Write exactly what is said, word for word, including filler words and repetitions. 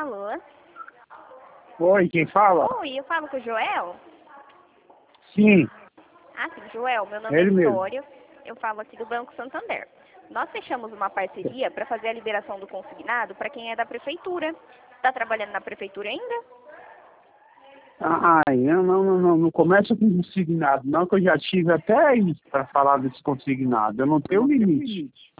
Alô? Oi, quem fala? Oi, eu falo com o Joel? Sim, Ah, sim, Joel, meu nome é é ele mesmo. Vitória, eu falo aqui do Banco Santander. Nós fechamos uma parceria para fazer a liberação do consignado para quem é da prefeitura. Está trabalhando na prefeitura ainda? Ai, eu não, não, não, não começa com consignado, não, que eu já tive até aí para falar desse consignado. Eu não tenho limite.